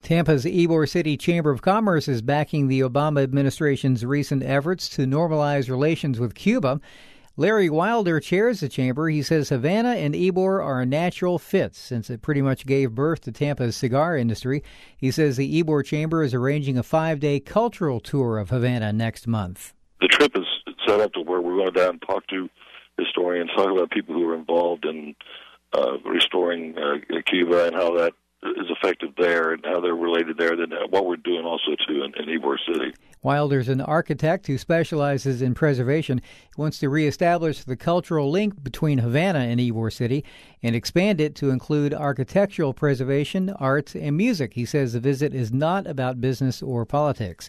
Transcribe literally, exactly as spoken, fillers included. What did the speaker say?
Tampa's Ybor City Chamber of Commerce is backing the Obama administration's recent efforts to normalize relations with Cuba. Larry Wilder chairs the chamber. He says Havana and Ybor are a natural fit since it pretty much gave birth to Tampa's cigar industry. He says the Ybor Chamber is arranging a five-day cultural tour of Havana next month. The trip is set up to where we're going down and talk to historians, talk about people who are involved in uh, restoring uh, Cuba and how that is effective there and how they're related there, then what we're doing also, too, in, in Ybor City. Wilder's an architect who specializes in preservation. He wants to reestablish the cultural link between Havana and Ybor City and expand it to include architectural preservation, art, and music. He says the visit is not about business or politics.